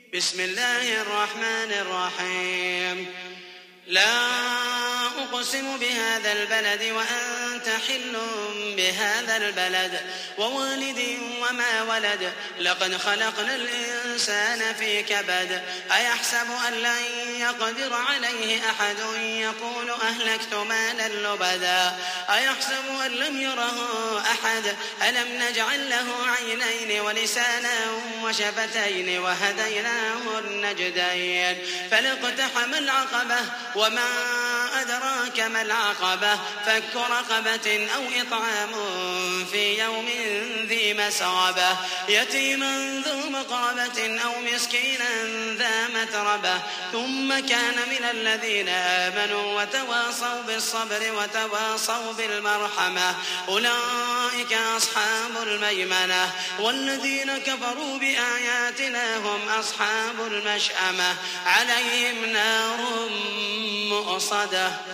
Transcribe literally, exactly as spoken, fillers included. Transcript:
بسم الله الرحمن الرحيم. لا أقسم بهذا البلد وأنت حل بهذا البلد ووالد وما ولد لقد خلقنا الإنسان في كبد أيحسب أن لن يقدر عليه أحد يقول أهلكت مالا لبدا أيحسب أن لم يره أحد ألم نجعل له عينين ولسانا وشفتين وهديناه النجدين فلاقتحم العقبة وما أدراك ما العقبة فك رقبة أو إطعام في يوم ذي مسغبة يتيما ذو مقربة أو مسكينا ذا متربة ثم كان من الذين آمنوا وتواصوا بالصبر وتواصوا بالمرحمة أولئك أصحاب الميمنة والذين كفروا بآياتنا هم أصحاب المشأمة عليهم نار مؤصدة